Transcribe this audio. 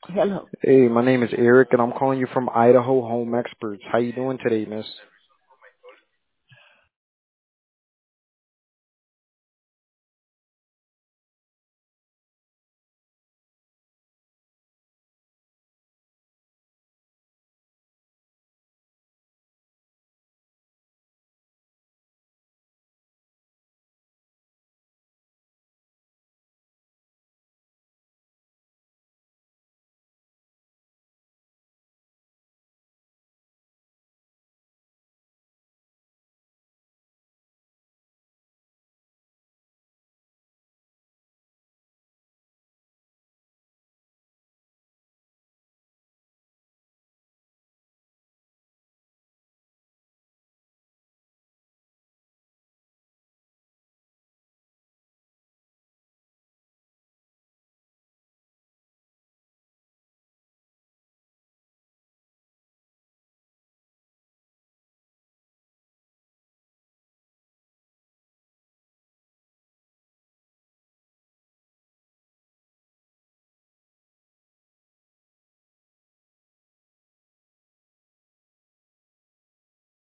Hello. Hey, my name is Eric, and I'm calling you from Idaho Home Experts. How you doing today, miss?